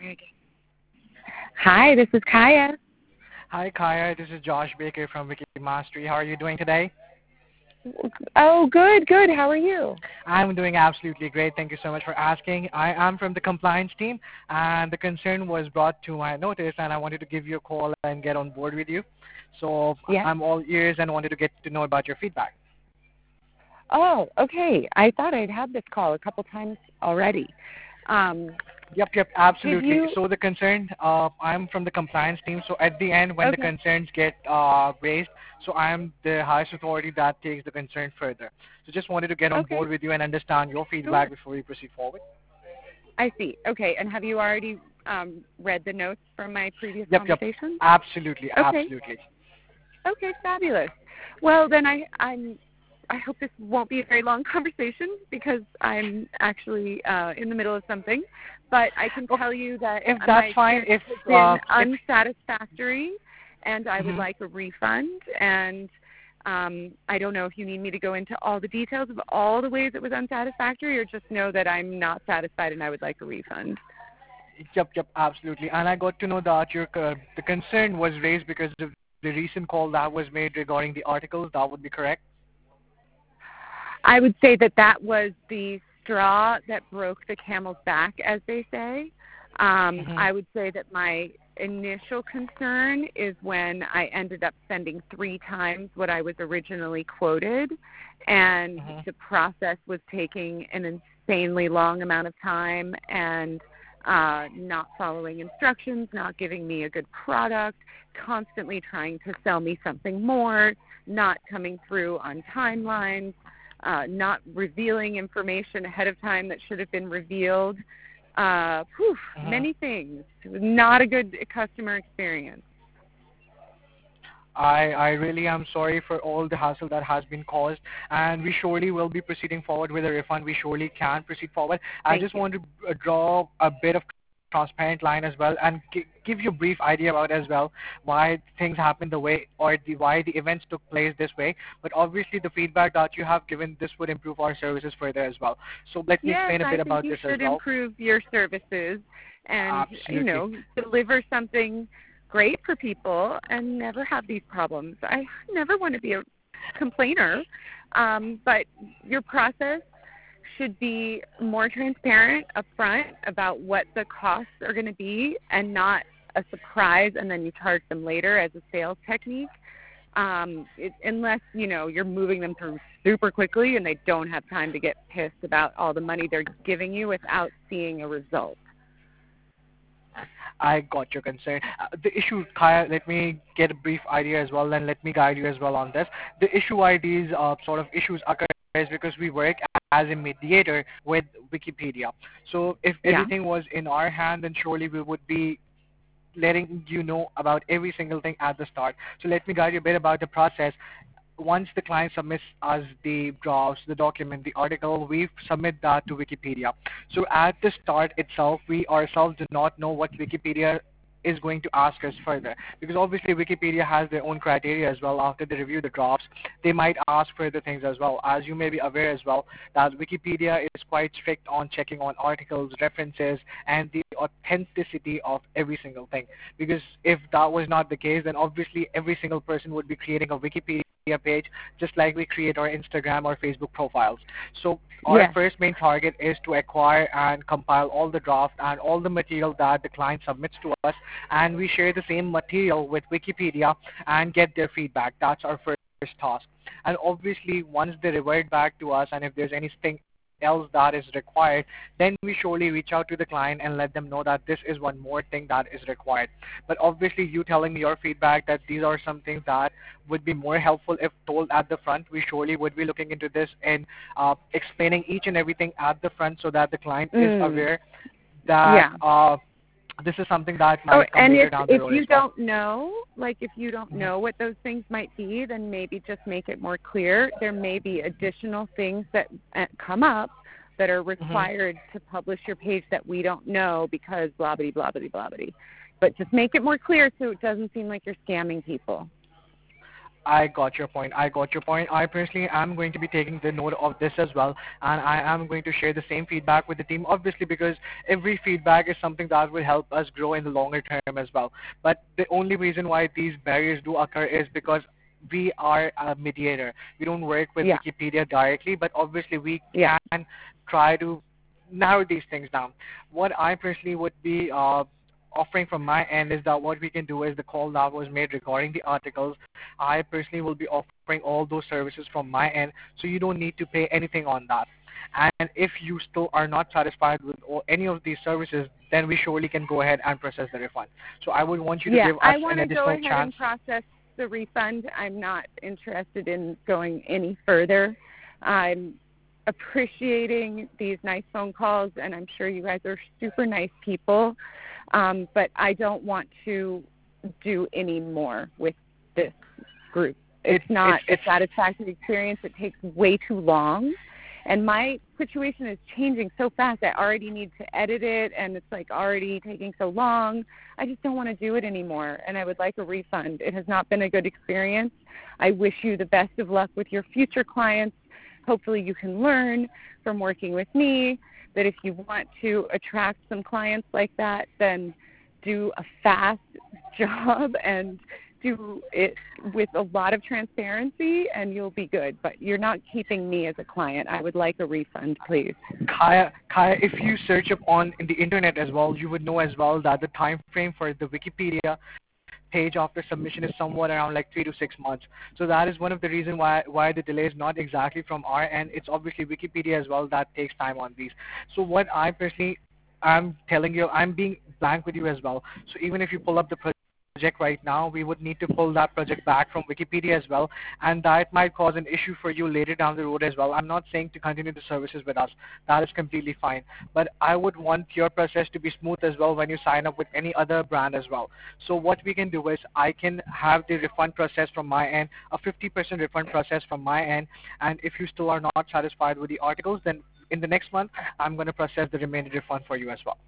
Hi, this is Kaya. Hi, Kaya. This is Josh Baker from Wiki Mastery. How are you doing today? Oh, good, good. How are you? I'm doing absolutely great. Thank you so much for asking. I am from the compliance team, and the concern was brought to my notice, and I wanted to give you a call and get on board with you. So Yes. I'm all ears and wanted to get to know about your feedback. Oh, okay. I thought I'd had this call a couple times already. Um, Yep, did absolutely. you? So the concern, I'm from the compliance team. So at the end, when the Okay. concerns get raised, so I'm the highest authority that takes the concern further. So just wanted to get on Okay. board with you and understand your Sure. feedback before we proceed forward. I see. Okay. And have you already read the notes from my previous Yep, conversation? absolutely, Okay. absolutely. Okay. Fabulous. Well, then I hope this won't be a very long conversation because I'm actually in the middle of something. But I can tell you that If my that's fine, experience has been if unsatisfactory, and I would mhm. like a refund. And I don't know if you need me to go into all the details of all the ways it was unsatisfactory, or just know that I'm not satisfied and I would like a refund. Yep, absolutely. And I got to know that the concern was raised because of the recent call that was made regarding the articles. That would be correct. I would say that that was the straw that broke the camel's back, as they say. Mhm. I would say that my initial concern is when I ended up sending 3 times what I was originally quoted, and Mhm. the process was taking an insanely long amount of time, and not following instructions, not giving me a good product, constantly trying to sell me something more, not coming through on timelines, not revealing information ahead of time that should have been revealed. Mhm. Many things. It was not a good customer experience. I really am sorry for all the hassle that has been caused, and we surely will be proceeding forward with a refund. We surely can proceed forward. I Thank just you. want to draw a bit of transparent line as well and give you a brief idea about as well why things happened the way or why the events took place this way. But obviously the feedback that you have given, this would improve our services further as well. So let me Yes, explain a I bit think about you this as should well. improve your services and, Absolutely. deliver something great for people and never have these problems. I never want to be a complainer, but your process should be more transparent upfront about what the costs are going to be and not a surprise and then you charge them later as a sales technique. Unless, you're moving them through super quickly and they don't have time to get pissed about all the money they're giving you without seeing a result. I got your concern. The issue, Kaya, let me get a brief idea as well, and let me guide you as well on this. The issue why these sort of issues occur is because we work as a mediator with Wikipedia. So if Yeah. everything was in our hand, then surely we would be letting you know about every single thing at the start. So let me guide you a bit about the process. Once the client submits us the drafts, the document, the article, we submit that to Wikipedia. So at the start itself, we ourselves do not know what Wikipedia is going to ask us further, because obviously Wikipedia has their own criteria as well. After they review the drafts, they might ask further things as well. As you may be aware as well, that Wikipedia is quite strict on checking on articles, references, and the authenticity of every single thing. Because if that was not the case, then obviously every single person would be creating a Wikipedia page just like we create our Instagram or Facebook profiles. So our Yes. first main target is to acquire and compile all the draft and all the material that the client submits to us, and we share the same material with Wikipedia and get their feedback. That's our first task. And obviously once they revert back to us and if there's anything else that is required, then we surely reach out to the client and let them know that this is one more thing that is required. But obviously you telling me your feedback that these are some things that would be more helpful if told at the front, we surely would be looking into this and explaining each and everything at the front so that the client is aware that Yeah. this is something that Oh, might come and later down the if road as you well. don't know, if you don't Mhm. know what those things might be, then maybe just make it more clear. There may be additional things that come up that are Mhm. required to publish your page that we don't know because blah blah blah blah blah blah. But just make it more clear so it doesn't seem like you're scamming people. I got your point. I got your point. I personally am going to be taking the note of this as well, and I am going to share the same feedback with the team, obviously, because every feedback is something that will help us grow in the longer term as well. But the only reason why these barriers do occur is because we are a mediator. We don't work with Yeah. Wikipedia directly, but obviously we Yeah. can try to narrow these things down. What I personally would be offering from my end is that what we can do is the call that was made regarding the articles. I personally will be offering all those services from my end, so you don't need to pay anything on that. And if you still are not satisfied with any of these services, then we surely can go ahead and process the refund. So I would want you to Yeah, give us I an want to go additional ahead chance. and process the refund. I'm not interested in going any further. I'm appreciating these nice phone calls, and I'm sure you guys are super nice people, but I don't want to do any more with this group. It's not a satisfactory experience. It takes way too long. And my situation is changing so fast. I already need to edit it, and it's like already taking so long. I just don't want to do it anymore, and I would like a refund. It has not been a good experience. I wish you the best of luck with your future clients. Hopefully you can learn from working with me that if you want to attract some clients like that, then do a fast job and do it with a lot of transparency, and you'll be good. But you're not keeping me as a client. I would like a refund, please. Kaya, if you search up on in the internet as well, you would know as well that the time frame for the Wikipedia page after submission is somewhat around like 3 to 6 months. So that is one of the reasons why the delay is not exactly from our end. It's obviously Wikipedia as well that takes time on these. So what I personally I'm telling you, I'm being blank with you as well. So even if you pull up the project right now, we would need to pull that project back from Wikipedia as well, and that might cause an issue for you later down the road as well. I'm not saying to continue the services with us. That is completely fine. But I would want your process to be smooth as well when you sign up with any other brand as well. So what we can do is I can have the refund process from my end, a 50% refund process from my end, and if you still are not satisfied with the articles, then in the next month, I'm going to process the remaining refund for you as well.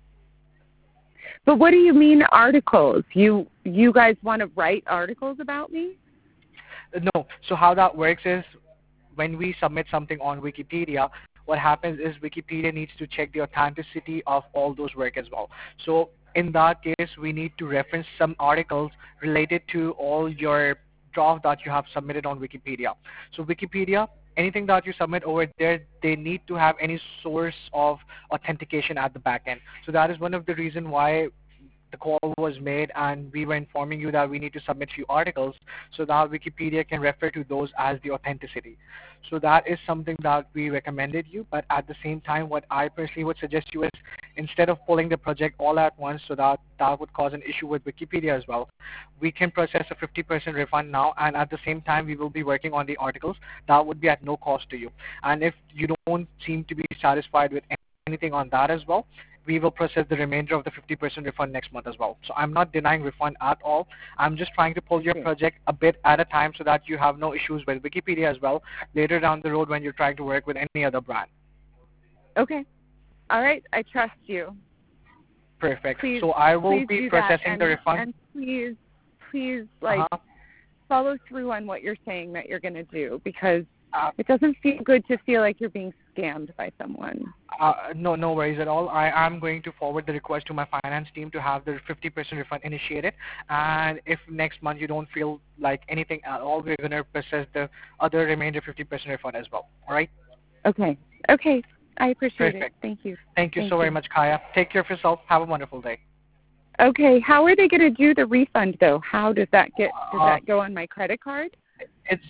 But what do you mean articles? You guys want to write articles about me? No. So how that works is when we submit something on Wikipedia, what happens is Wikipedia needs to check the authenticity of all those work as well. So in that case, we need to reference some articles related to all your draft that you have submitted on Wikipedia. So Wikipedia, anything that you submit over there, they need to have any source of authentication at the back end. So that is one of the reasons why the call was made and we were informing you that we need to submit few articles so that Wikipedia can refer to those as the authenticity. So that is something that we recommended you, but at the same time what I personally would suggest you is instead of pulling the project all at once so that would cause an issue with Wikipedia as well, we can process a 50% refund now, and at the same time we will be working on the articles. That would be at no cost to you. And if you don't seem to be satisfied with anything on that as well, we will process the remainder of the 50% refund next month as well. So I'm not denying refund at all. I'm just trying to pull your project a bit at a time so that you have no issues with Wikipedia as well later down the road when you're trying to work with any other brand. Okay. All right. I trust you. Perfect. Please, so I will be processing the refund. And please, follow through on what you're saying that you're going to do, because it doesn't feel good to feel like you're being scammed by someone. No worries at all. I am going to forward the request to my finance team to have the 50% refund initiated. And if next month you don't feel like anything at all, we're going to process the other remainder 50% refund as well. All right? Okay. I appreciate it. Thank you. Thank you so very much, Kaya. Take care of yourself. Have a wonderful day. Okay. How are they going to do the refund, though? How does that go on my credit card? It's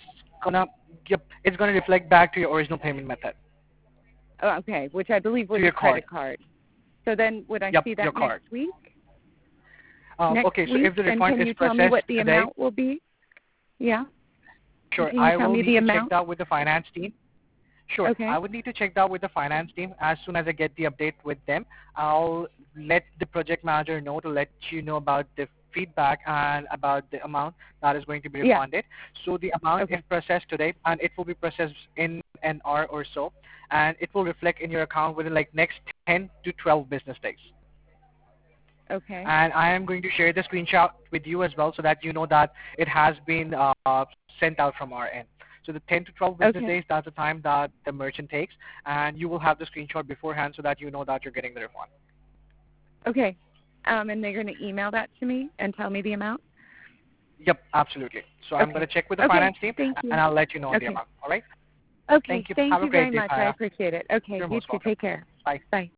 gonna reflect back to your original payment method. Oh, okay, which I believe was a credit card. So then would I see that next week? Okay, so if the refund is processed today, can you tell me what the amount will be? Yeah. Sure, I will need to check that with the finance team. Sure, okay. I would need to check that with the finance team. As soon as I get the update with them, I'll let the project manager know to let you know about the feedback and about the amount that is going to be refunded. So the amount is processed today, and it will be processed in an hour or so, and it will reflect in your account within like next 10 to 12 business days. Okay. And I am going to share the screenshot with you as well so that you know that it has been sent out from our end. So the 10 to 12 business Okay. days, that's the time that the merchant takes, and you will have the screenshot beforehand so that you know that you're getting the refund. Okay. And they're going to email that to me and tell me the amount? Yep, absolutely. So I'm Okay. going to check with the Okay. finance team, Thank you. and I'll let you know the Okay. amount. All right? Okay. Thank you. Thank Have a you great very day, much. I Kaya. appreciate it. Okay. You're You most too. welcome. Take care. Bye. Bye.